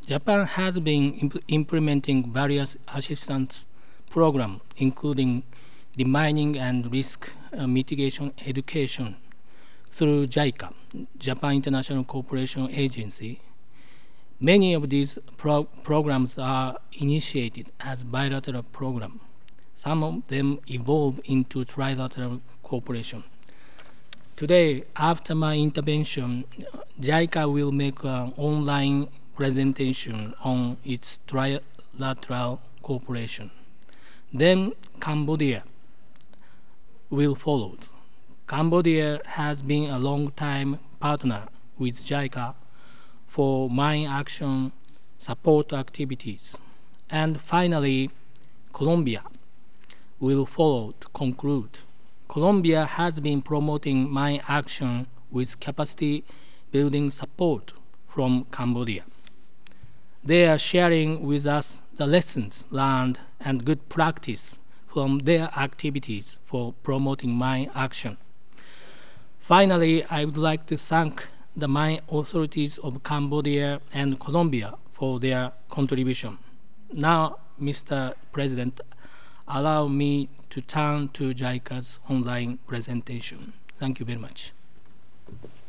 Japan has been implementing various assistance programs, including demining and risk mitigation education through JICA, Japan International Cooperation Agency. Many of these programs are initiated as bilateral programs. Some of them evolve into trilateral cooperation. Today, after my intervention, JICA will make an online presentation on its trilateral cooperation. Then Cambodia will follow. Cambodia has been a long-time partner with JICA for mine action support activities. And finally, Colombia will follow to conclude. Colombia has been promoting mine action with capacity building support from Cambodia. They are sharing with us the lessons learned and good practice from their activities for promoting mine action. Finally, I would like to thank the mine authorities of Cambodia and Colombia for their contribution. Now, Mr. President, allow me to turn to JICA's online presentation. Thank you very much.